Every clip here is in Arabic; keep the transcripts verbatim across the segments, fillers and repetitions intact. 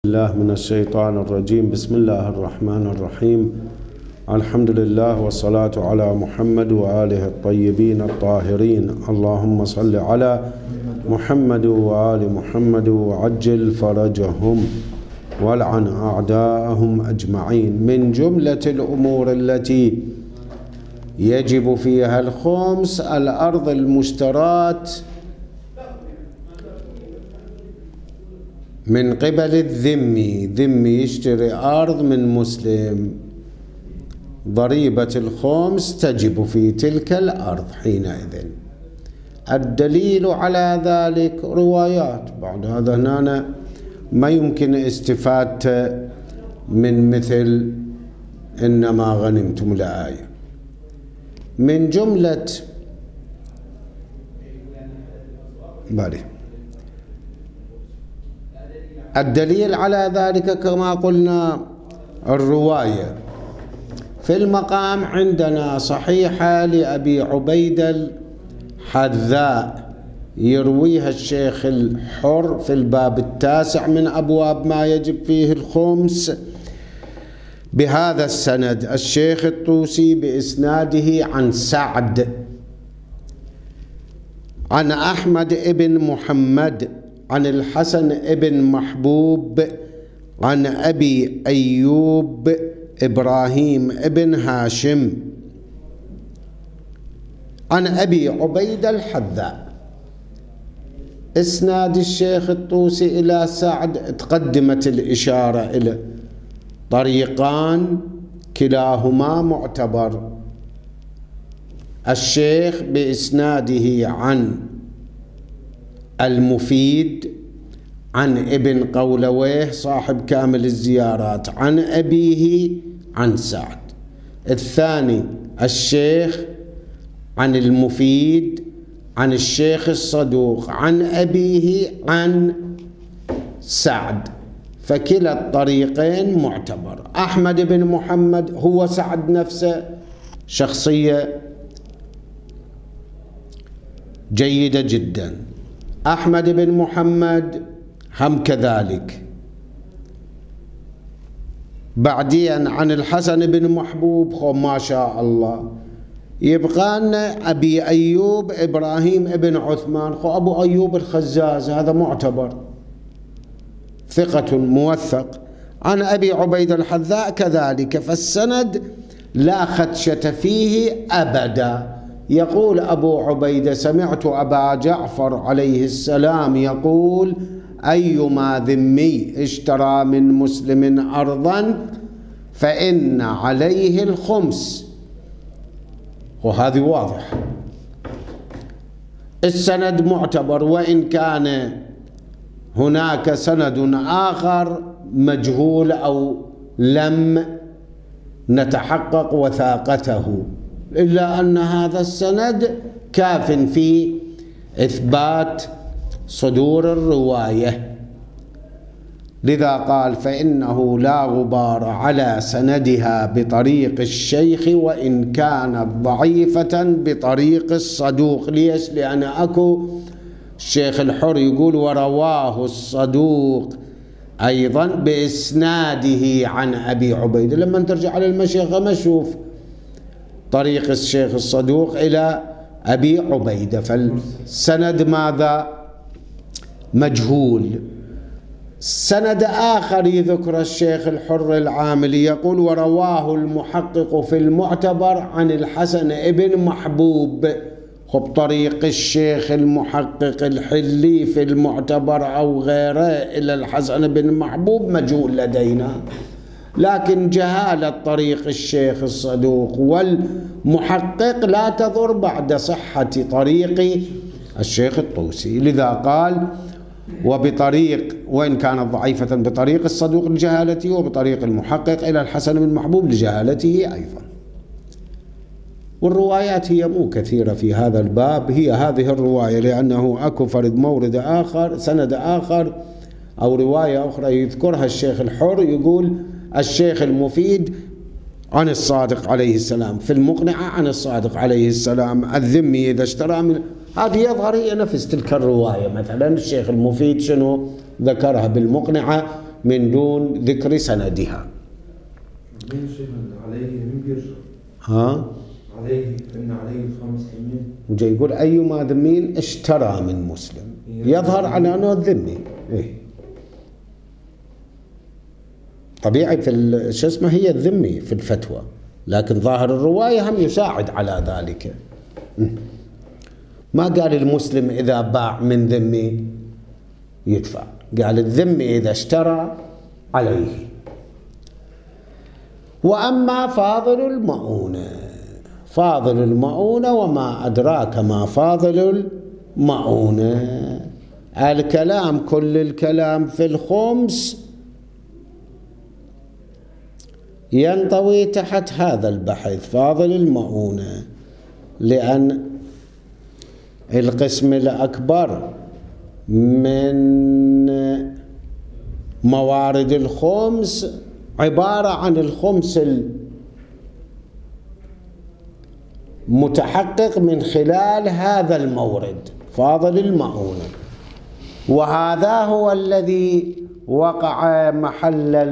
الله من الشيطان الرجيم. بسم الله الرحمن الرحيم. الحمد لله والصلاة على محمد وآله الطيبين الطاهرين. اللهم صل على محمد وآل محمد وعجل فرجهم والعن أعداءهم أجمعين. من جملة الأمور التي يجب فيها الخمس الأرض المشتراة من قبل الذمي. ذمي يشتري أرض من مسلم، ضريبة الخمس تجب في تلك الأرض حينئذ. الدليل على ذلك روايات. بعد هذا هنا ما يمكن استفادة من مثل إنما غنمتم الآية. من جملة بالي الدليل على ذلك كما قلنا الرواية. في المقام عندنا صحيحة لأبي عبيدة الحذاء يرويها الشيخ الحر في الباب التاسع من أبواب ما يجب فيه الخمس بهذا السند. الشيخ الطوسي بإسناده عن سعد عن أحمد ابن محمد عن الحسن ابن محبوب عن أبي أيوب إبراهيم ابن هاشم عن أبي عبيدة الحذاء. إسناد الشيخ الطوسي إلى سعد تقدمت الإشارة إلى طريقان كلاهما معتبر. الشيخ بإسناده عن المفيد عن ابن قولويه صاحب كامل الزيارات عن أبيه عن سعد. الثاني الشيخ عن المفيد عن الشيخ الصدوق عن أبيه عن سعد، فكلا الطريقين معتبر. أحمد بن محمد هو سعد نفسه، شخصية جيدة جدا. أحمد بن محمد هم كذلك. بعدين عن الحسن بن محبوب خو ما شاء الله. يبقى لنا أبي أيوب إبراهيم ابن عثمان خو أبو أيوب الخزاز، هذا معتبر ثقة موثق. عن أبي عبيدة الحذاء كذلك. فالسند لا خدشة فيه أبدا. يقول أبو عبيدة: سمعت أبا جعفر عليه السلام يقول: أيما ذمي اشترى من مسلم أرضا فإن عليه الخمس. وهذه واضح. السند معتبر، وإن كان هناك سند آخر مجهول أو لم نتحقق وثاقته، إلا أن هذا السند كاف في إثبات صدور الرواية. لذا قال: فإنه لا غبار على سندها بطريق الشيخ وإن كانت ضعيفة بطريق الصدوق. ليش؟ لأن أكو الشيخ الحر يقول: ورواه الصدوق أيضا بإسناده عن أبي عبيدة. لما ترجع على المشيخة ما شوف طريق الشيخ الصدوق إلى أبي عبيدة، فالسند ماذا؟ مجهول. سند آخر يذكر الشيخ الحر العاملي يقول: ورواه المحقق في المعتبر عن الحسن ابن محبوب. بطريق الشيخ المحقق الحلي في المعتبر أو غيره إلى الحسن بن محبوب مجهول لدينا، لكن جهالة طريق الشيخ الصدوق والمحقق لا تضر بعد صحة طريق الشيخ الطوسي. لذا قال: وبطريق وإن كانت ضعيفة بطريق الصدوق لجهالته، وبطريق المحقق إلى الحسن بن محبوب لجهالته أيضا. والروايات هي مو كثيرة في هذا الباب، هي هذه الرواية، لأنه أكو فرد مورد آخر سند آخر أو رواية أخرى يذكرها الشيخ الحر يقول: الشيخ المفيد عن الصادق عليه السلام، في المقنعة عن الصادق عليه السلام. الذمي إذا اشترى من هذه يظهر هي نفس تلك الرواية. مثلا الشيخ المفيد شنو ذكرها بالمقنعة من دون ذكر سندها. من شبه عليه من بيرجع؟ ها؟ عليه إن عليه الخمس يمين. وجاي يقول أيما ذمين اشترى من مسلم، يظهر على أنه الذمي. إيه؟ طبيعي في شو اسمه هي الذمي في الفتوى، لكن ظاهر الرواية هم يساعد على ذلك. ما قال المسلم إذا باع من ذمي يدفع، قال الذمي إذا اشترى عليه. وأما فاضل المؤونة، فاضل المؤونة وما أدراك ما فاضل المؤونة. الكلام كل الكلام في الخمس ينطوي تحت هذا البحث فاضل المؤونة، لأن القسم الأكبر من موارد الخمس عبارة عن الخمس المتحقق من خلال هذا المورد فاضل المؤونة، وهذا هو الذي وقع محلا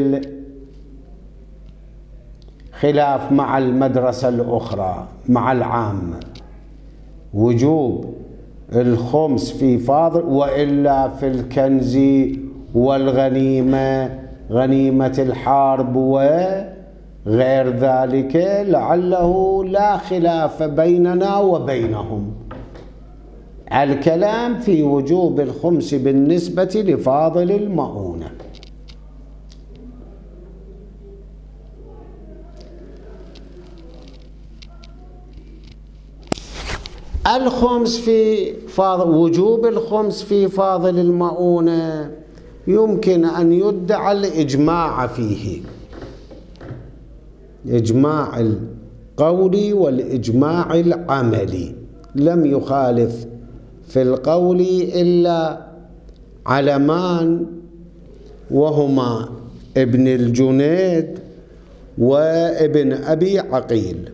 للخلاف مع المدرسة الأخرى مع العامة، وجوب الخمس في فاضل، وإلا في الكنز والغنيمة، غنيمة الحرب وغير ذلك، لعله لا خلاف بيننا وبينهم. الكلام في وجوب الخمس بالنسبة لفاضل المؤونة. الخمس في فاضل، وجوب الخمس في فاضل المؤونة يمكن أن يدعى الإجماع فيه، إجماع القولي والإجماع العملي. لم يخالف في القول إلا علمان، وهما ابن الجنيد وابن أبي عقيل،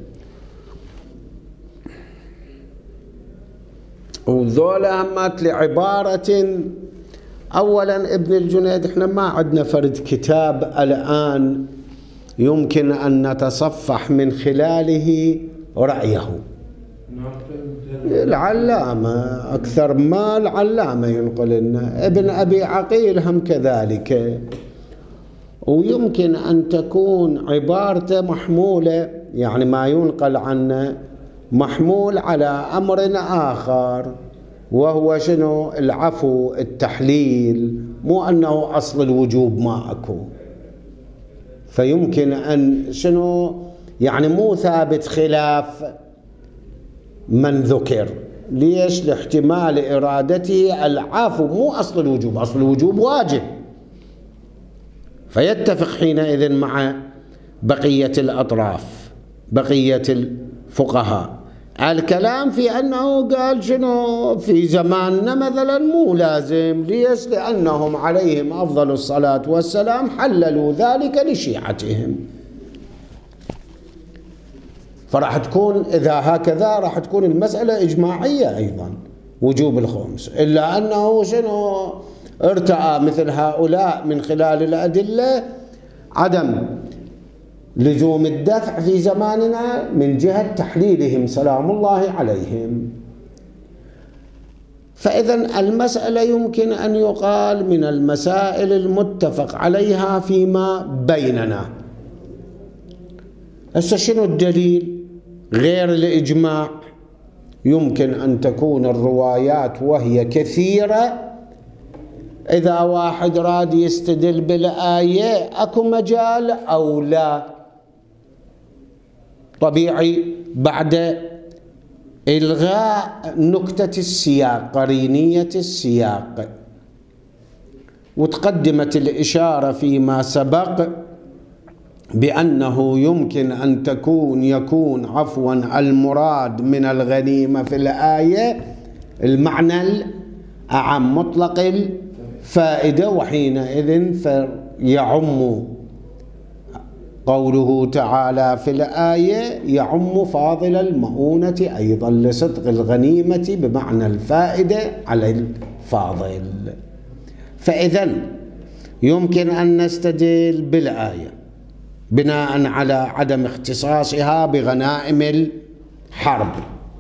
وذولا همت لعبارة. أولا ابن الجنيد احنا ما عندنا فرد كتاب الآن يمكن أن نتصفح من خلاله رأيه. العلامة أكثر ما العلامة ينقل لنا، ابن أبي عقيل هم كذلك. ويمكن أن تكون عبارته محمولة، يعني ما ينقل عنه محمول على أمر آخر، وهو شنو؟ العفو، التحليل، مو أنه أصل الوجوب ما أكو. فيمكن أن شنو يعني مو ثابت خلاف من ذكر. ليش؟ لاحتمال إرادته العفو، مو أصل الوجوب، أصل الوجوب واجب، فيتفق حينئذ مع بقية الأطراف بقية الفقهاء. الكلام في أنه قال شنو في زماننا مثلا مو لازم. ليش؟ لأنهم عليهم أفضل الصلاة والسلام حللوا ذلك لشيعتهم، فراح تكون إذا هكذا راح تكون المسألة إجماعية أيضا وجوب الخمس، إلا أنه شنو ارتأى مثل هؤلاء من خلال الأدلة عدم لزوم الدفع في زماننا من جهة تحليلهم سلام الله عليهم. فإذا المسألة يمكن أن يقال من المسائل المتفق عليها فيما بيننا. هسه شنو الدليل غير الإجماع؟ يمكن أن تكون الروايات وهي كثيرة. إذا واحد راد يستدل بالآية أكو مجال أو لا، طبيعي بعد إلغاء نكتة السياق، قرينية السياق. وتقدمت الإشارة فيما سبق بأنه يمكن أن تكون يكون عفوا المراد من الغنيمة في الآية المعنى الأعم مطلق الفائدة، وحينئذ فيعم قوله تعالى في الآية يعم فاضل المؤونة أيضا لصدق الغنيمة بمعنى الفائدة على الفاضل. فإذا يمكن أن نستدل بالآية بناء على عدم اختصاصها بغنائم الحرب.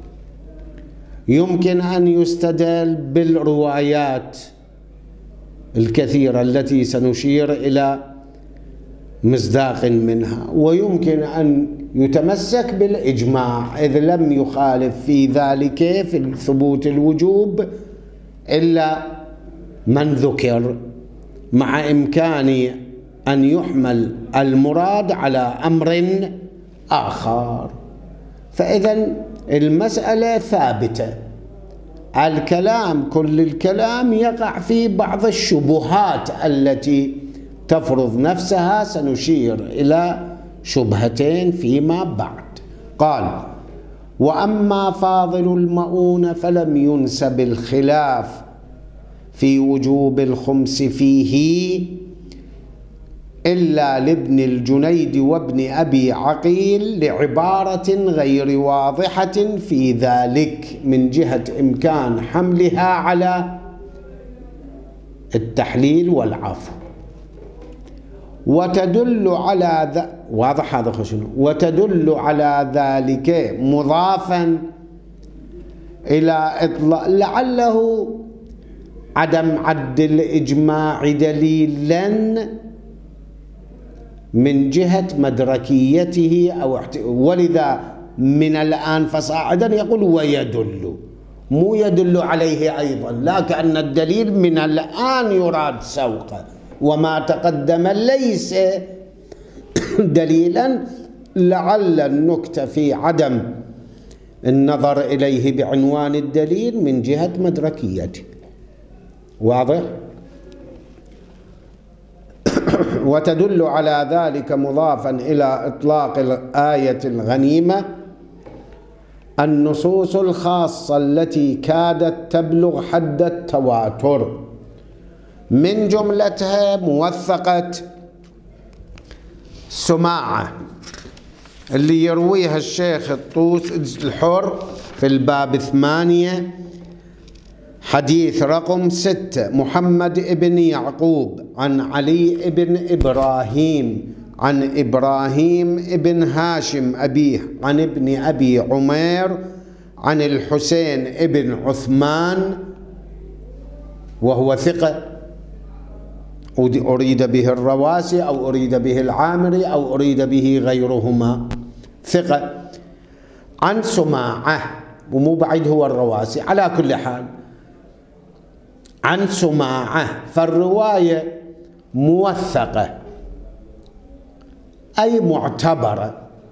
يمكن أن يستدل بالروايات الكثيرة التي سنشير إلى مصداق منها، ويمكن أن يتمسك بالإجماع إذ لم يخالف في ذلك في ثبوت الوجوب إلا من ذكر، مع إمكان أن يحمل المراد على أمر آخر. فإذا المسألة ثابتة. الكلام كل الكلام يقع في بعض الشبهات التي تفرض نفسها، سنشير إلى شبهتين فيما بعد. قال: وأما فاضل المؤونة فلم ينسب الخلاف في وجوب الخمس فيه إلا لابن الجنيد وابن أبي عقيل لعبارة غير واضحة في ذلك من جهة إمكان حملها على التحليل والعفو، وتدل على ذ... واضح هذا خشنه وتدل على ذلك مضافا إلى إطلاق لعله عدم عد الإجماع دليلا من جهة مدركيته أو احت... ولذا من الآن فصاعدا يقول ويدل، مو يدل عليه أيضا، لا كأن الدليل من الآن يراد سوقه، وما تقدم ليس دليلا، لعل النكتة في عدم النظر إليه بعنوان الدليل من جهة مدركيته. واضح؟ وتدل على ذلك مضافا إلى إطلاق الآية الغنيمة النصوص الخاصة التي كادت تبلغ حد التواتر، من جملتها موثقة سماعة اللي يرويها الشيخ الطوس الحر في الباب ثمانية حديث رقم ستة: محمد ابن يعقوب عن علي ابن إبراهيم عن إبراهيم ابن هاشم أبيه عن ابن أبي عمير عن الحسين ابن عثمان وهو ثقة، أريد به الرواسي أو أريد به العامري أو أريد به غيرهما، ثقة، عن سماعة ومو بعيد هو الرواسي، على كل حال عن سماعة، فالرواية موثقة أي معتبرة،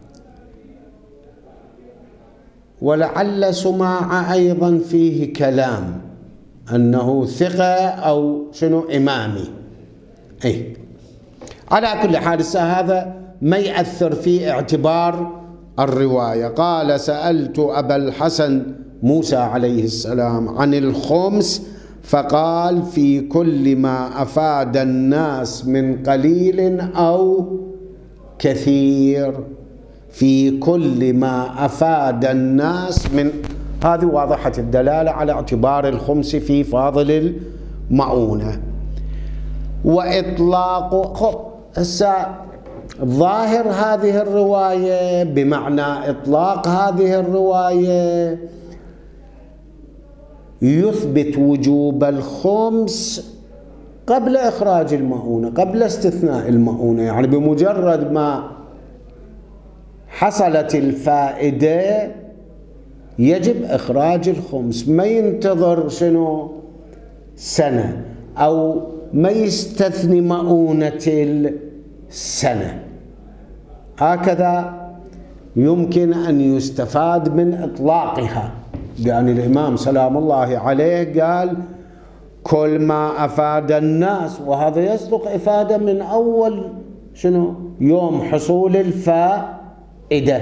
ولعل سماعة أيضا فيه كلام أنه ثقة أو شنو إمامي. أي على كل حال هذا ما يأثر في اعتبار الرواية. قال: سألت أبا الحسن موسى عليه السلام عن الخمس فقال: في كل ما أفاد الناس من قليل أو كثير، في كل ما أفاد الناس من، هذه واضحة الدلالة على اعتبار الخمس في فاضل المؤونة. وإطلاق خب هسه ظاهر هذه الرواية بمعنى إطلاق هذه الرواية يثبت وجوب الخمس قبل إخراج المؤونة، قبل استثناء المؤونة، يعني بمجرد ما حصلت الفائدة يجب إخراج الخمس، ما ينتظر شنو سنة أو ما يستثني مؤونة السنة. هكذا يمكن أن يستفاد من إطلاقها، لأن الإمام سلام الله عليه قال: كل ما أفاد الناس، وهذا يصدق إفادة من أول شنو يوم حصول الفائدة،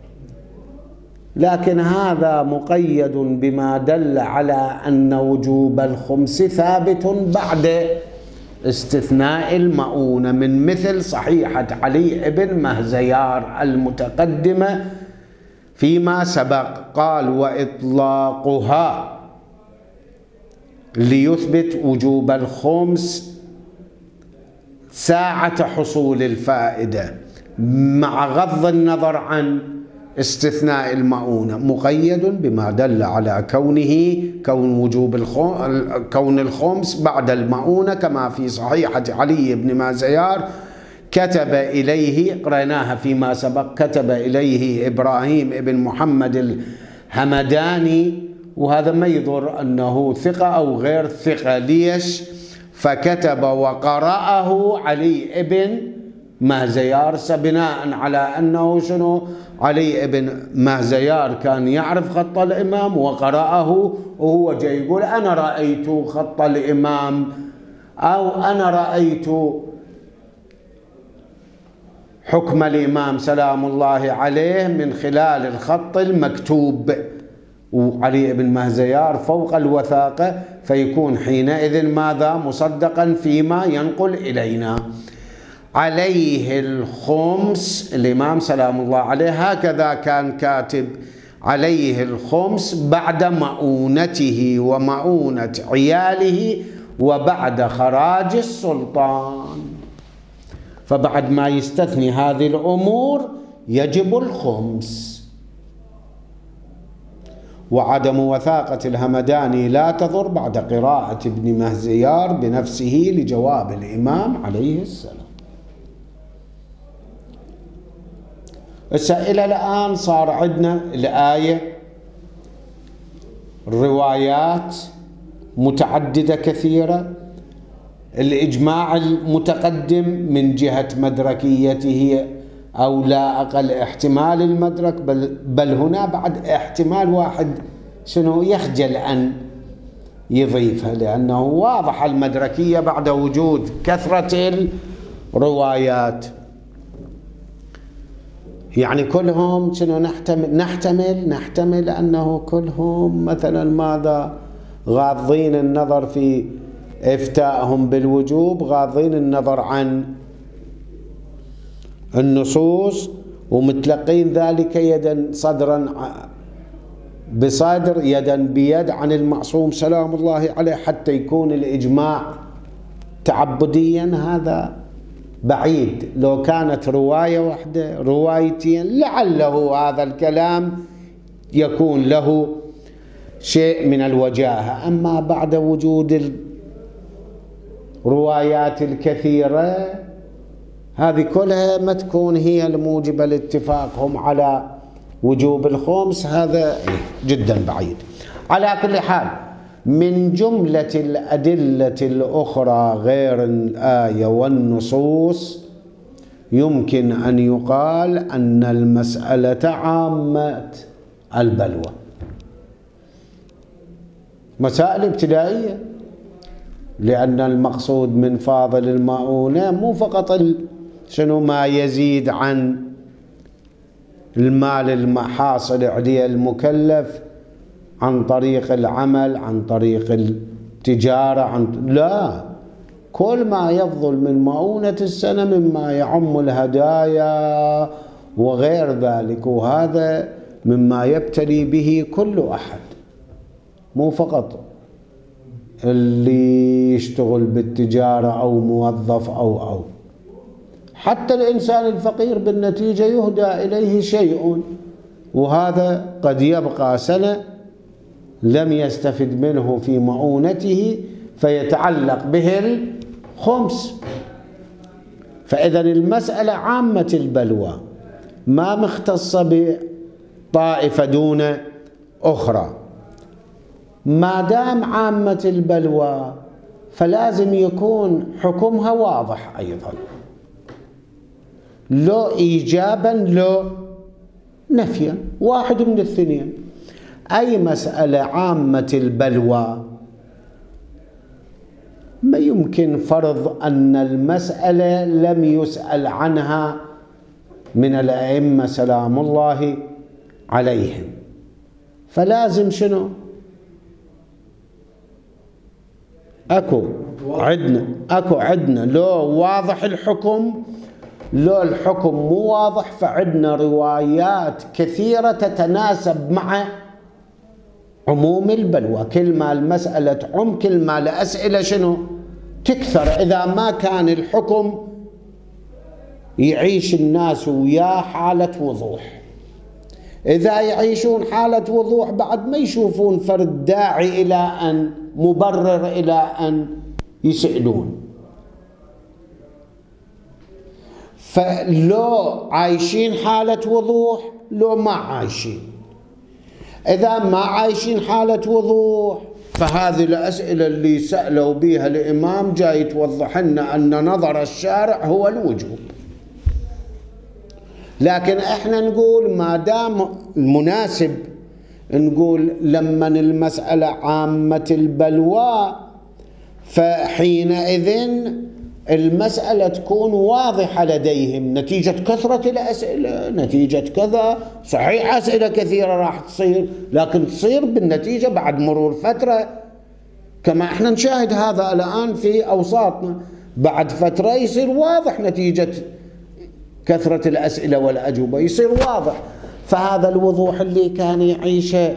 لكن هذا مقيد بما دل على أن وجوب الخمس ثابت بعد استثناء المؤونة، من مثل صحيحة علي بن مهزيار المتقدمة فيما سبق. قال: وإطلاقها ليثبت وجوب الخمس ساعة حصول الفائدة مع غض النظر عن استثناء المؤونة، مقيد بما دل على كونه كون وجوب كون الخمس بعد المؤونة، كما في صحيحة علي بن مازيار كتب إليه، قرأناها فيما سبق، كتب إليه إبراهيم بن محمد الهمداني، وهذا ما يضر أنه ثقة أو غير ثقة. ليش؟ فكتب وقرأه علي بن مازيار، بناء على أنه شنو؟ علي بن مازيار كان يعرف خط الإمام وقرأه، وهو جاي يقول أنا رأيت خط الإمام، أو أنا رأيت حكم الإمام سلام الله عليه من خلال الخط المكتوب، وعلي بن مازيار فوق الوثاقة، فيكون حينئذ ماذا؟ مصدقا فيما ينقل إلينا. عليه الخمس، الإمام سلام الله عليه هكذا كان كاتب، عليه الخمس بعد مؤونته ومؤونة عياله وبعد خراج السلطان. فبعد ما يستثني هذه الأمور يجب الخمس. وعدم وثاقة الهمداني لا تضر بعد قراءة ابن مازيار بنفسه لجواب الإمام عليه السلام. إلى الآن صار عندنا الآية روايات متعددة كثيرة، الإجماع المتقدم من جهة مدركيته أو لا أقل احتمال المدرك، بل, بل هنا بعد احتمال واحد شنو يخجل أن يضيفها، لأنه واضح المدركية بعد وجود كثرة الروايات. يعني كلهم شنو نحتمل نحتمل نحتمل أنه كلهم مثلا ماذا؟ غاضين النظر في إفتائهم بالوجوب، غاضين النظر عن النصوص، ومتلقين ذلك يدا صدرا بصدر يدا بيد عن المعصوم سلام الله عليه، حتى يكون الإجماع تعبديا. هذا بعيد. لو كانت رواية واحدة روايتين لعله هذا الكلام يكون له شيء من الوجاهة، أما بعد وجود الروايات الكثيرة هذه كلها ما تكون هي الموجبة لاتفاقهم على وجوب الخمس، هذا جدا بعيد. على كل حال، من جملة الأدلة الأخرى غير الآية والنصوص يمكن أن يقال أن المسألة عامة البلوى، مسائل ابتدائية، لأن المقصود من فاضل المؤونة مو فقط شنو ما يزيد عن المال المحاصل عدي المكلف عن طريق العمل، عن طريق التجارة، عن لا، كل ما يفضل من مؤونة السنة مما يعم الهدايا وغير ذلك، وهذا مما يبتلي به كل أحد، مو فقط اللي يشتغل بالتجارة أو موظف أو أو حتى الإنسان الفقير بالنتيجة يهدى إليه شيء، وهذا قد يبقى سنة لم يستفد منه في مؤونته فيتعلق به الخمس. فإذا المسألة عامة البلوى، ما مختصة بطائفة دون أخرى. ما دام عامة البلوى فلازم يكون حكمها واضح أيضا، لو إيجابا لو نفيا، واحد من الاثنين. أي مسألة عامة البلوى ما يمكن فرض أن المسألة لم يسأل عنها من الأئمة سلام الله عليهم، فلازم شنو؟ أكو عدنا أكو عدنا لو واضح الحكم، لو الحكم مو واضح فعدنا روايات كثيرة تتناسب مع عموم البلوى. كل ما المسألة تعم كل ما الأسئلة شنو؟ تكثر إذا ما كان الحكم يعيش الناس وياه حالة وضوح. إذا يعيشون حالة وضوح بعد ما يشوفون فرد داعي إلى أن مبرر إلى أن يسألون. فلو عايشين حالة وضوح لو ما عايشين. إذا ما عايشين حالة وضوح فهذه الأسئلة اللي سألوا بها الإمام جاي توضح لنا أن نظر الشارع هو الوجوب. لكن احنا نقول ما دام المناسب نقول لما المسألة عامة البلوى فحينئذ المسألة تكون واضحة لديهم نتيجة كثرة الأسئلة، نتيجة كذا. صحيح أسئلة كثيرة راح تصير، لكن تصير بالنتيجة بعد مرور فترة، كما احنا نشاهد هذا الآن في أوساطنا. بعد فترة يصير واضح نتيجة كثرة الأسئلة والأجوبة، يصير واضح. فهذا الوضوح اللي كان يعيشه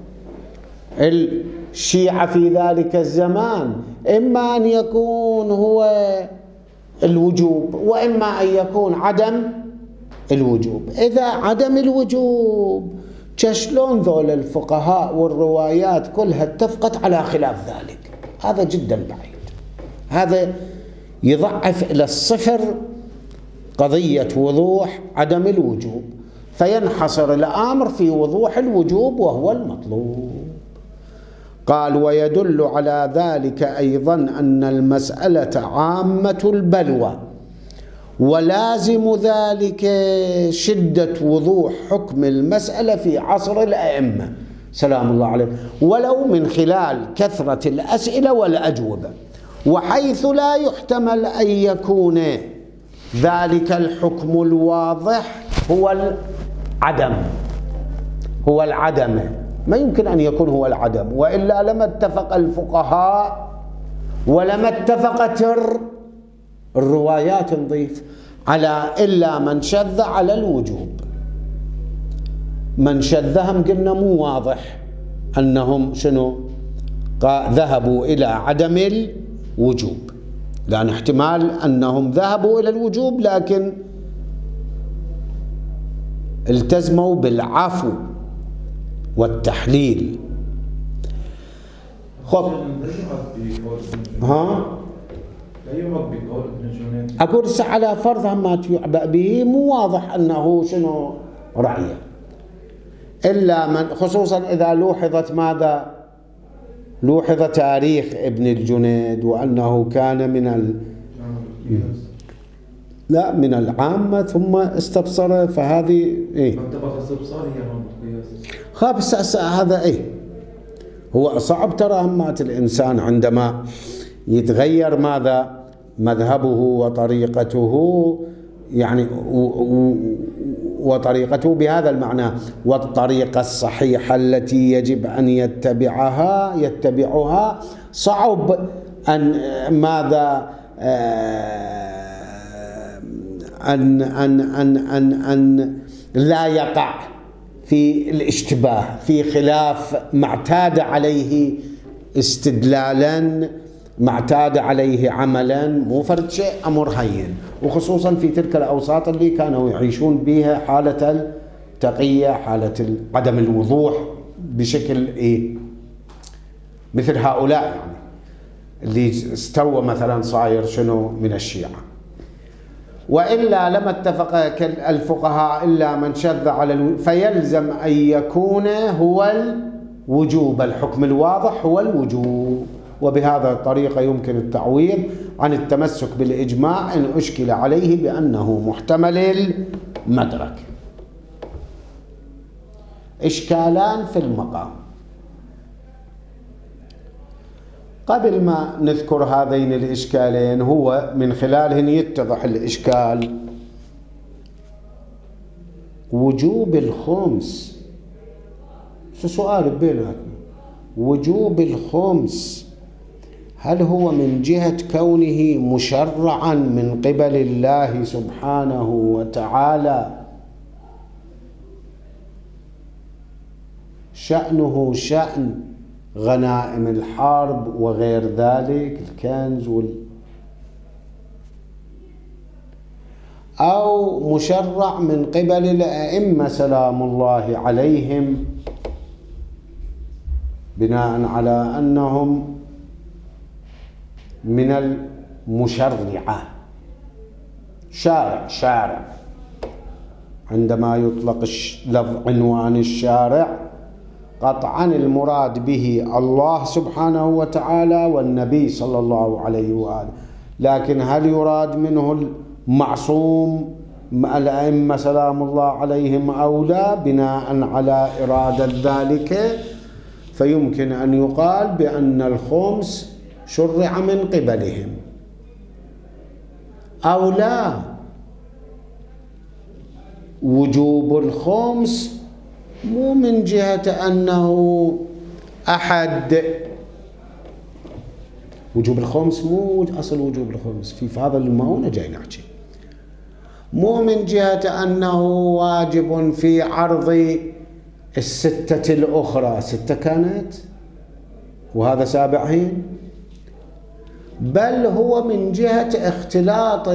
الشيعة في ذلك الزمان إما أن يكون هو الوجوب وإما أن يكون عدم الوجوب. إذا عدم الوجوب شلون ذول الفقهاء والروايات كلها اتفقت على خلاف ذلك؟ هذا جدا بعيد. هذا يضعف إلى الصفر قضية وضوح عدم الوجوب، فينحصر الأمر في وضوح الوجوب وهو المطلوب. قال: ويدل على ذلك أيضا أن المسألة عامة البلوى، ولازم ذلك شدة وضوح حكم المسألة في عصر الأئمة سلام الله عليهم، ولو من خلال كثرة الأسئلة والأجوبة، وحيث لا يحتمل أن يكون ذلك الحكم الواضح هو العدم هو العدم ما يمكن أن يكون هو العدم، وإلا لما اتفق الفقهاء ولما اتفقت الروايات نضيف على إلا من شذ على الوجوب. من شذهم قلنا مو واضح أنهم شنو ذهبوا إلى عدم الوجوب، لأن احتمال أنهم ذهبوا إلى الوجوب لكن التزموا بالعفو والتحليل. خب ها أقول على فرض ما يعبأ به مو واضح أنه شنو رأيه، إلا من خصوصا إذا لوحظت ماذا لوحظ تاريخ ابن الجنيد وأنه كان من ال... لا من العامة ثم استبصر، فهذه إيه خابس هذا إيه هو صعب ترى همات الإنسان عندما يتغير ماذا مذهبه وطريقته، يعني وطريقته بهذا المعنى، والطريقة الصحيحة التي يجب أن يتبعها يتبعها صعب أن ماذا أن أن أن أن أن لا يقع في الاشتباه في خلاف ما اعتاد عليه استدلالا، ما اعتاد عليه عملا، مو فرد شيء أمر هين، وخصوصا في تلك الأوساط اللي كانوا يعيشون بها حالة التقية، حالة عدم الوضوح بشكل إيه مثل هؤلاء يعني اللي استوى مثلا صاير شنو من الشيعة. وإلا لما اتفق الفقهاء إلا من شذ على الو... فيلزم أن يكون هو الوجوب، الحكم الواضح هو الوجوب، وبهذا الطريقة يمكن التعويض عن التمسك بالإجماع إن أشكل عليه بأنه محتمل المدرك. إشكالان في المقام. قبل ما نذكر هذين الإشكالين هو من خلالهن يتضح الإشكال وجوب الخمس. سؤال بيناتنا، وجوب الخمس هل هو من جهة كونه مشرعا من قبل الله سبحانه وتعالى شأنه شأن غنائم الحرب وغير ذلك الكنز وال أو مشرع من قبل الأئمة سلام الله عليهم بناء على أنهم من المشرعة. شارع شارع عندما يطلق لفظ عنوان الشارع قطعا المراد به الله سبحانه وتعالى والنبي صلى الله عليه وآله، لكن هل يراد منه المعصوم الأئمة سلام الله عليهم أو لا؟ بناء على إرادة ذلك فيمكن أن يقال بأن الخمس شرع من قبلهم أو لا. وجوب الخمس مو من جهة أنه أحد، وجوب الخمس مو أصل وجوب الخمس في فاضل المؤونة جاي نحكي، مو من جهة أنه واجب في عرض الستة الأخرى، ستة كانت وهذا سابعين، بل هو من جهة اختلاط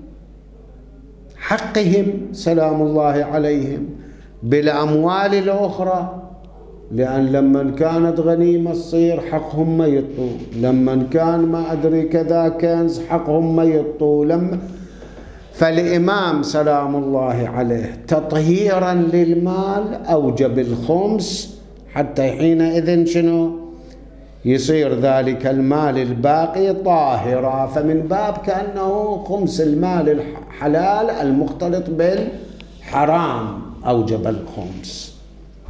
حقهم سلام الله عليهم بالأموال الأخرى، لأن لما كانت غنيمة تصير حقهم ما يطوا، لما كان ما أدري كذا كنز حقهم ما يطوا، لما فالإمام سلام الله عليه تطهيرا للمال أوجب الخمس حتى حينئذ شنو يصير ذلك المال الباقي طاهرا، فمن باب كأنه خمس المال الحلال المختلط بالحرام أوجب الخمس.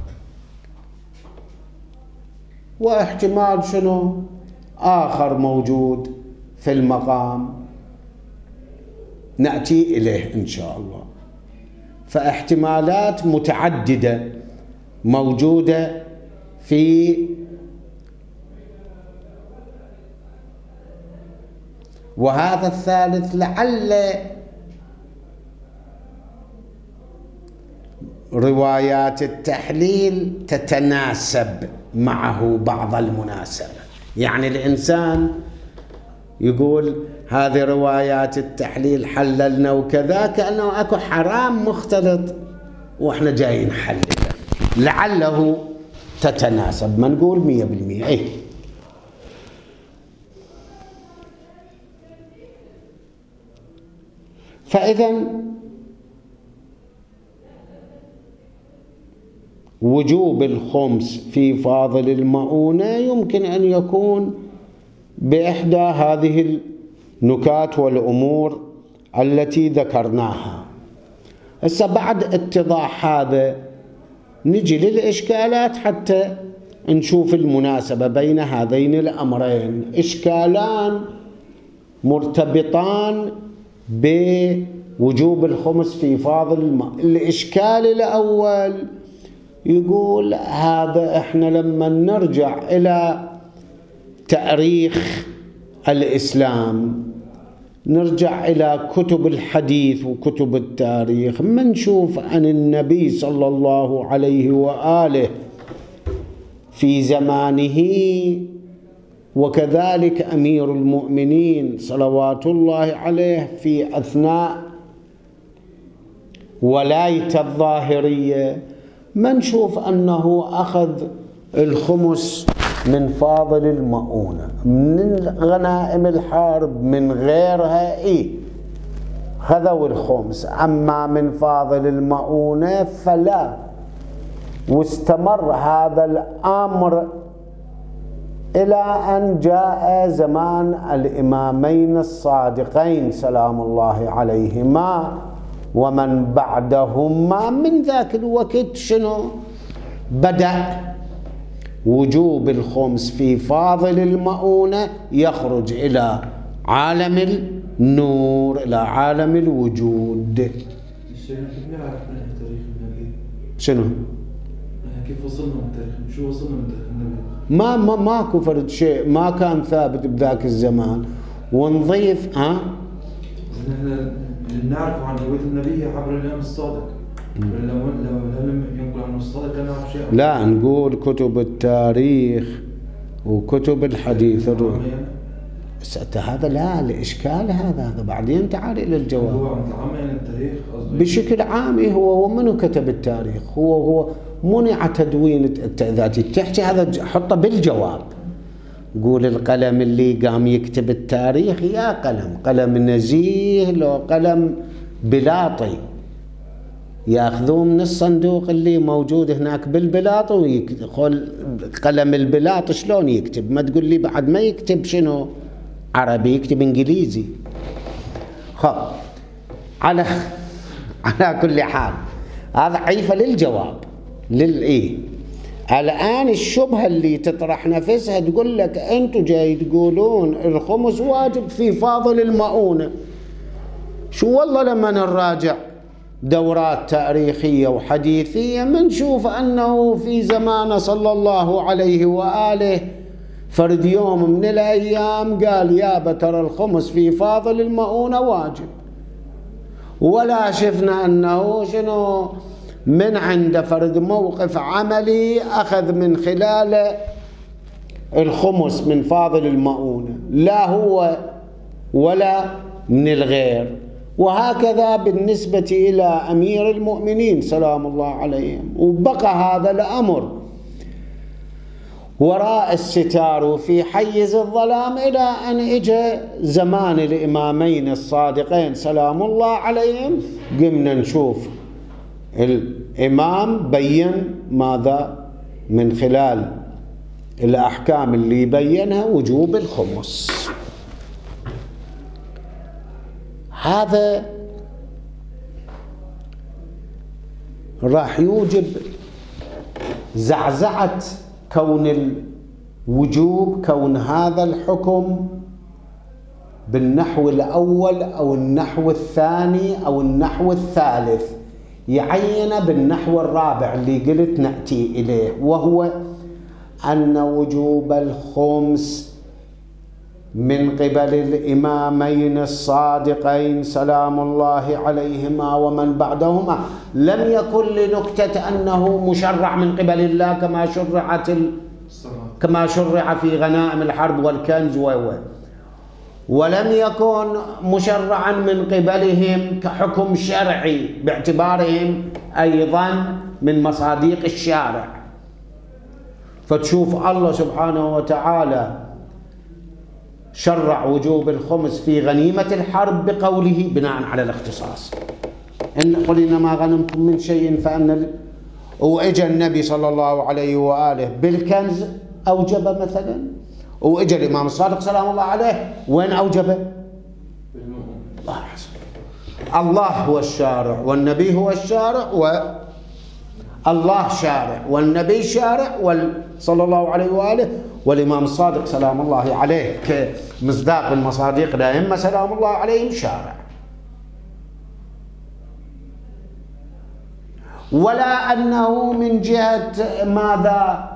واحتمال شنو آخر موجود في المقام نأتي إليه إن شاء الله، فاحتمالات متعددة موجودة في وهذا الثالث لعل روايات التحليل تتناسب معه بعض المناسبة، يعني الإنسان يقول هذه روايات التحليل حللنا وكذا كأنه أكو حرام مختلط وإحنا جايين نحلله، لعله تتناسب، ما نقول مية بالمية. إيه فإذا وجوب الخمس في فاضل المؤونة يمكن أن يكون بإحدى هذه النكات والأمور التي ذكرناها. هسه بعد اتضاح هذا نجي للإشكالات حتى نشوف المناسبة بين هذين الأمرين، إشكالان مرتبطان بوجوب الخمس في فاضل الماء. الإشكال الأول يقول هذا احنا لما نرجع إلى تاريخ الإسلام، نرجع إلى كتب الحديث وكتب التاريخ، ما نشوف عن النبي صلى الله عليه وآله في زمانه وكذلك أمير المؤمنين صلوات الله عليه في أثناء ولاية الظاهرية، ما نشوف أنه أخذ الخمس من فاضل المؤونة، من غنائم الحرب، من غيرها، إيه خذوا الخمس، أما من فاضل المؤونة فلا. واستمر هذا الأمر إلى أن جاء زمان الإمامين الصادقين سلام الله عليهما ومن بعدهما. من ذاك الوقت شنو بدأ وجوب الخمس في فاضل المؤونة يخرج إلى عالم النور، إلى عالم الوجود. شنو؟ كيف وصلنا من تاريخ؟ شو وصلنا من تاريخ النبي؟ ما ما ماكو فرد شيء، ما كان ثابت بذاك الزمان. ونضيف ها؟ نحن نعرف عن هوية النبي عبر الإمام الصادق. لو لو لم ينقل عنه الصادق لا نعرف شيء. لا، نقول كتب التاريخ وكتب الحديث الروح. بس هذا لا الإشكال هذا هذا بعدين تعال إلى الجواب. هو عن العام يعني التاريخ قصدي بشكل عام هو هو منو كتب التاريخ؟ هو هو منع تدوين. إذا تحكي هذا حطه بالجواب، قول القلم اللي قام يكتب التاريخ يا قلم قلم نزيه لو قلم بلاطي ياخذوه من الصندوق اللي موجود هناك بالبلاط ويقول قلم البلاط شلون يكتب؟ ما تقول لي بعد ما يكتب شنو عربي، يكتب انجليزي. خب على على كل حال هذا عيفه للجواب للايه. الان الشبهه اللي تطرح نفسها تقول لك انتم جاي تقولون الخمس واجب في فاضل المؤونه. شو والله لما نراجع دورات تاريخية وحديثية منشوف أنه في زمان صلى الله عليه وآله فرد يوم من الأيام قال يا ترى الخمس في فاضل المؤونة واجب، ولا شفنا أنه شنو من عند فرد موقف عملي أخذ من خلال الخمس من فاضل المؤونة، لا هو ولا من الغير. وهكذا بالنسبة إلى أمير المؤمنين سلام الله عليهم. وبقى هذا الأمر وراء الستار وفي حيز الظلام إلى أن إجى زمان الإمامين الصادقين سلام الله عليهم. قمنا نشوف الإمام بين ماذا من خلال الأحكام اللي بينها وجوب الخمس. هذا راح يوجب زعزعة كون الوجوب، كون هذا الحكم بالنحو الأول أو النحو الثاني أو النحو الثالث يعين بالنحو الرابع اللي قلت نأتي إليه، وهو أن وجوب الخمس من قبل الإمامين الصادقين سلام الله عليهما ومن بعدهما لم يكن لنكتة أنه مشرع من قبل الله كما شرعت ال... كما شرع في غنائم الحرب والكنز و ولم يكن مشرعا من قبلهم كحكم شرعي باعتبارهم أيضا من مصاديق الشارع. فتشوف الله سبحانه وتعالى شرع وجوب الخمس في غنيمة الحرب بقوله بناء على الاختصاص إن قل إنما غنمتم من شيء فأن ال... وإجى النبي صلى الله عليه وآله بالكنز أوجب مثلا، وإجى الإمام الصادق سلام الله عليه وين أوجبه؟ الله حسن. الله هو الشارع والنبي هو الشارع والله شارع والنبي شارع صلى الله عليه وآله والإمام الصادق سلام الله عليه كمصداق من مصاديق الأئمة سلام الله عليهم شارع. ولا أنه من جهة ماذا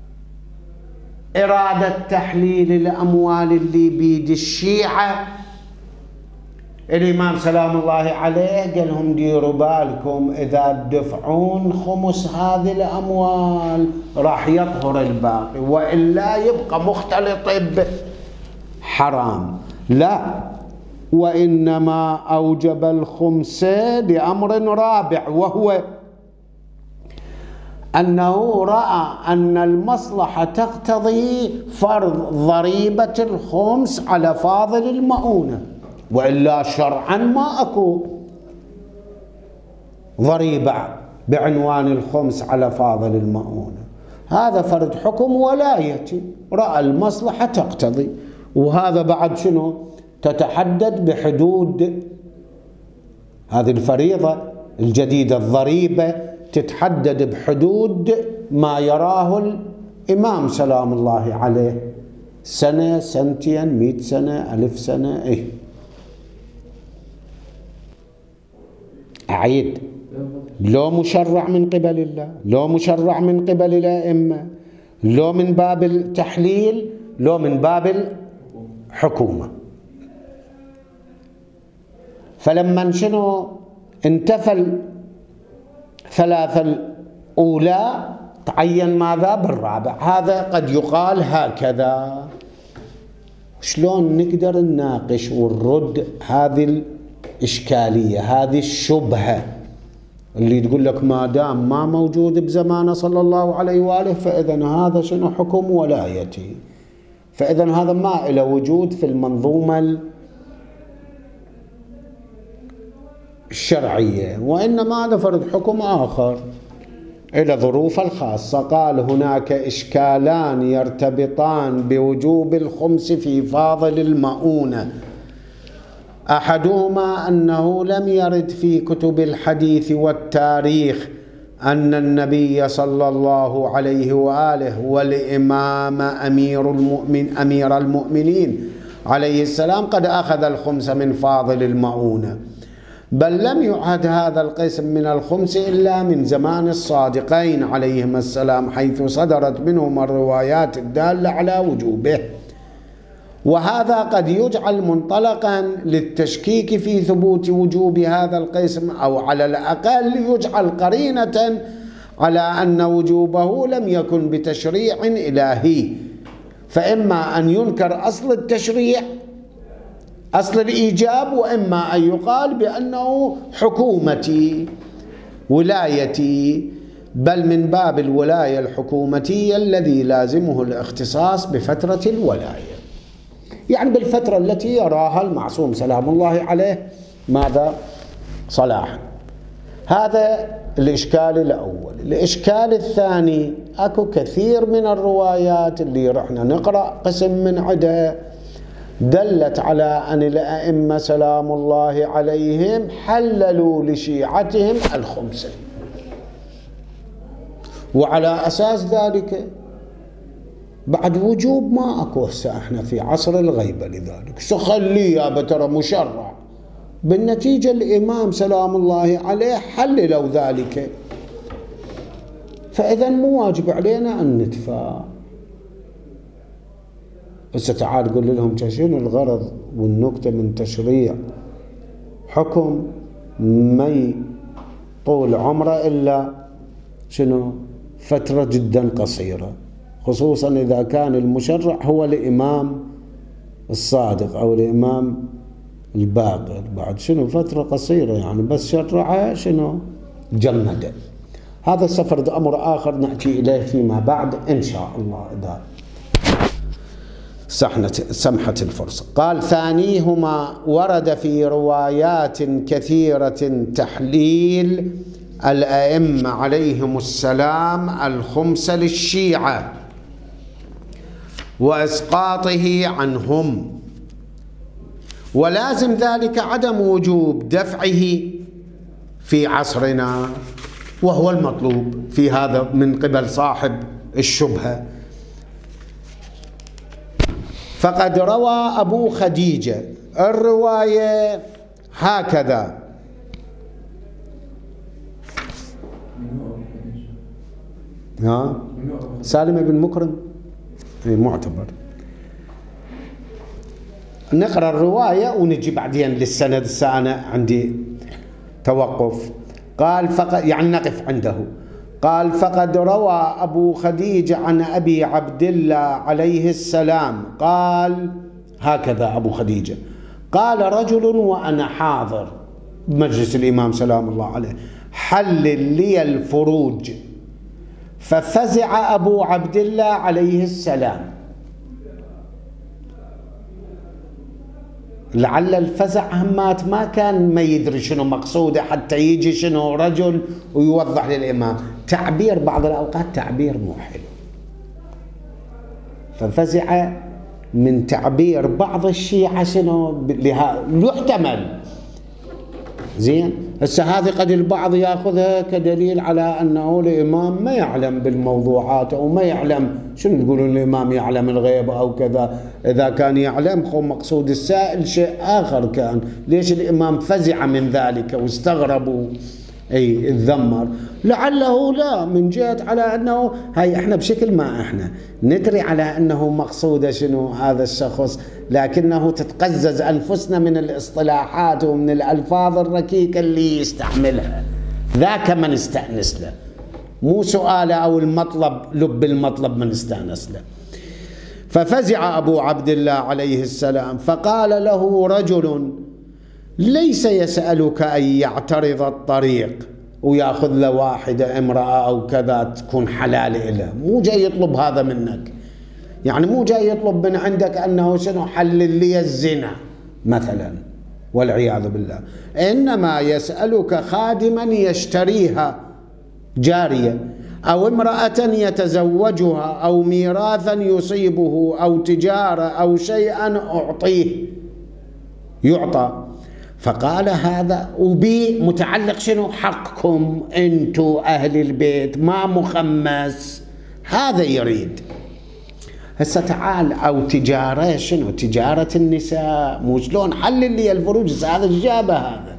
إرادة تحليل الأموال اللي بيد الشيعة الإمام سلام الله عليه قال لهم ديروا بالكم إذا تدفعون خمس هذه الأموال راح يطهر الباقي وإلا يبقى مختلط بحرام. لا، وإنما أوجب الخمس لأمر رابع، وهو أنه رأى أن المصلحة تقتضي فرض ضريبة الخمس على فاضل المؤونة، وإلا شرعا ما أكو ضريبة بعنوان الخمس على فاضل المؤونة. هذا فرض حكم ولايتي، رأى المصلحة تقتضي. وهذا بعد شنو؟ تتحدد بحدود هذه الفريضة الجديدة الضريبة، تتحدد بحدود ما يراه الإمام سلام الله عليه، سنة سنتين مئة سنة ألف سنة. إيه أعيد، لو مشرع من قبل الله، لو مشرع من قبل الأئمة، لو من باب التحليل، لو من باب الحكومة. فلما شنو انتفى الثلاثة الأولى تعين ماذا بالرابع. هذا قد يقال هكذا، شلون نقدر نناقش ونرد هذه الإشكالية، هذه الشبهة اللي تقول لك ما دام ما موجود بزمانه صلى الله عليه وآله فإذا هذا شنو حكم ولايتي، فإذا هذا ما له وجود في المنظومة الشرعية، وإنما هذا فرض حكم آخر إلى ظروف الخاصة. قال هناك إشكالان يرتبطان بوجوب الخمس في فاضل المؤونة، أحدهما أنه لم يرد في كتب الحديث والتاريخ أن النبي صلى الله عليه وآله والإمام أمير المؤمن أمير المؤمنين عليه السلام قد أخذ الخمس من فاضل المؤونة، بل لم يعهد هذا القسم من الخمس إلا من زمان الصادقين عليهما السلام، حيث صدرت منهم الروايات الدالة على وجوبه. وهذا قد يجعل منطلقا للتشكيك في ثبوت وجوب هذا القسم، أو على الأقل يجعل قرينة على أن وجوبه لم يكن بتشريع إلهي، فإما أن ينكر أصل التشريع أصل الإيجاب، وإما أن يقال بأنه حكومتي ولايتي، بل من باب الولاية الحكومتية الذي لازمه الاختصاص بفترة الولاية، يعني بالفترة التي يراها المعصوم سلام الله عليه ماذا صلاحا. هذا الإشكال الأول. الإشكال الثاني، أكو كثير من الروايات اللي رحنا نقرأ قسم من عدها دلت على أن الأئمة سلام الله عليهم حللوا لشيعتهم الخمس، وعلى أساس ذلك بعد وجوب ما أكو هسه احنا في عصر الغيبة، لذلك سخلي يا بترى مشرع. بالنتيجة الإمام سلام الله عليه حللوا ذلك، فإذا مو واجب علينا أن ندفع. بس تعال قول لهم شنو الغرض والنكتة من تشريع حكم ما طول عمره إلا شنو فترة جدا قصيرة، خصوصا إذا كان المشرع هو الإمام الصادق أو الإمام الباقر، بعد شنو فترة قصيرة يعني بس شرعها شنو جمده. هذا السفرد أمر آخر نأتي إليه فيما بعد إن شاء الله إذا سمحت الفرصة. قال ثانيهما ورد في روايات كثيرة تحليل الأئمة عليهم السلام الخمس للشيعة وإسقاطه عنهم، ولازم ذلك عدم وجوب دفعه في عصرنا، وهو المطلوب في هذا من قبل صاحب الشبهة. فقد روى أبو خديجة الرواية هكذا: ها سالم بن مكرم معتبر. نقرأ الرواية ونجي بعدين للسند، السنة عندي توقف. قال فقد يعني نقف عنده. قال فقد روى أبو خديجة عن أبي عبد الله عليه السلام قال هكذا أبو خديجة: قال رجل وأنا حاضر بمجلس الإمام سلام الله عليه: حلل لي الفروج. ففزع أبو عبد الله عليه السلام. لعل الفزع همات ما كان ما يدري شنو مقصوده حتى يجي شنو رجل ويوضح للإمام. تعبير بعض الأوقات تعبير مو حلو، ففزع من تعبير بعض الشيعة شنو يحتمل. زين هسه هذه قد البعض ياخذها كدليل على انه الامام ما يعلم بالموضوعات او ما يعلم شنو يقولون الامام يعلم الغيب او كذا. اذا كان يعلم خو مقصود السائل شيء اخر كان، ليش الامام فزع من ذلك واستغربوا اي الذمر؟ لعله لا من جهة على انه هاي احنا بشكل ما احنا ندري على انه مقصوده شنو هذا الشخص، لكنه تتقزز انفسنا من الاصطلاحات ومن الالفاظ الركيكه اللي يستعملها، ذاك من نستانس له، مو سؤاله او المطلب لب المطلب من نستانس له. ففزع أبو عبد الله عليه السلام فقال له رجل ليس يسألك أن يعترض الطريق ويأخذ له واحدة امرأة أو كذا تكون حلال له، مو جاي يطلب هذا منك، يعني مو جاي يطلب من عندك أنه شنو حلل لي الزنا مثلا والعياذ بالله، إنما يسألك خادما يشتريها جارية أو امرأة يتزوجها أو ميراثا يصيبه أو تجارة أو شيئا أعطيه يعطى. فقال هذا وبي متعلق شنو؟ حقكم أنتم أهل البيت، ما مخمس، هذا يريد. هسه تعال أو تجارة، شنو تجارة النساء، مو شلون حلل لي الفروج، هذا الجابة، هذا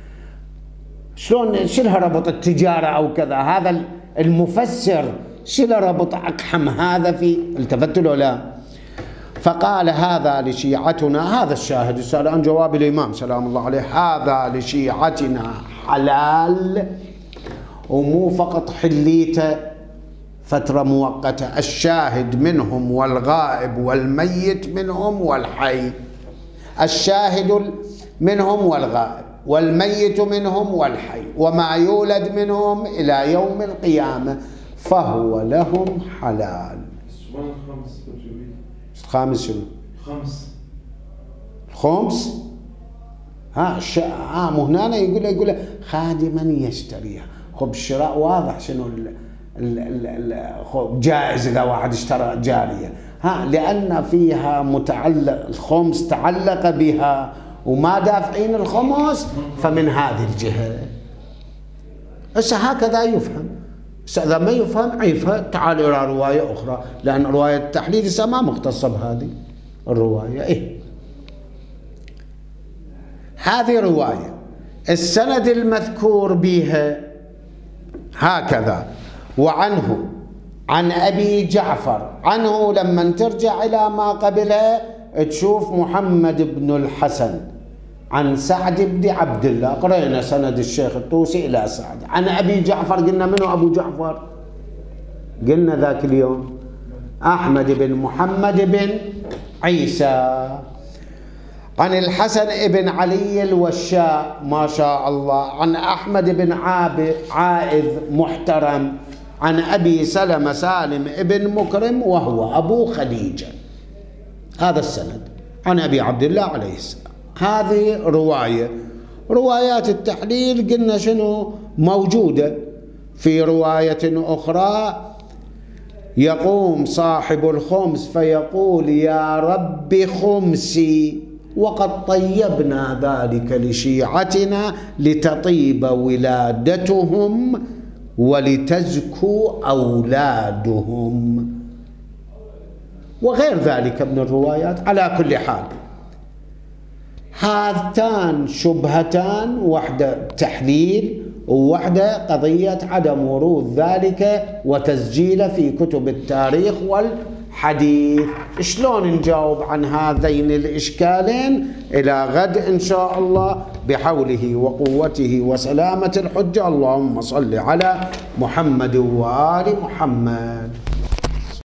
شلون شلها ربط التجارة أو كذا، هذا المفسر شلها ربط أقحم هذا في التفت له لا. فقال هذا لشيعتنا، هذا الشاهد السؤال عن جواب الإمام سلام الله عليه، هذا لشيعتنا حلال ومو فقط حليته فترة مؤقتة، الشاهد منهم والغائب والميت منهم والحي، الشاهد منهم والغائب والميت منهم والحي وما يولد منهم إلى يوم القيامة فهو لهم حلال. خامس شنو؟ خمس خمس ها ش... ها مو هنا يقول يقول خادما يشتريها. خب الشراء واضح شنو ال... ال... ال... ال... جائز اذا واحد اشترى جاريه، ها لان فيها متعلق الخمس تعلق بها وما دافعين الخمس، فمن هذه الجهه هسه هكذا يفهم. إذا ما يفهم عيفها تعال إلى رواية أخرى، لأن رواية التحليل لسه ما مختصة بهذه الرواية. إيه هذه رواية السند المذكور بها هكذا. وعنه عن أبي جعفر عنه لما ترجع إلى ما قبله تشوف محمد بن الحسن عن سعد بن عبد الله، قرأنا سند الشيخ الطوسي إلى سعد. عن أبي جعفر قلنا منو أبو جعفر؟ قلنا ذاك اليوم أحمد بن محمد بن عيسى. عن الحسن بن علي الوشاء ما شاء الله. عن أحمد بن عائذ محترم. عن أبي سلمة سالم بن مكرم وهو أبو خديجة. هذا السند عن أبي عبد الله عليه السلام. هذه رواية. روايات التحليل قلنا شنو موجودة في رواية أخرى، يقوم صاحب الخمس فيقول يا رب خمسي، وقد طيبنا ذلك لشيعتنا لتطيب ولادتهم ولتزكو أولادهم وغير ذلك من الروايات. على كل حال هاتان شبهتان، واحدة تحليل وواحدة قضية عدم ورود ذلك وتسجيله في كتب التاريخ والحديث. شلون نجاوب عن هذين الإشكالين؟ إلى غد إن شاء الله بحوله وقوته وسلامة الحجة. اللهم صل على محمد وآل محمد.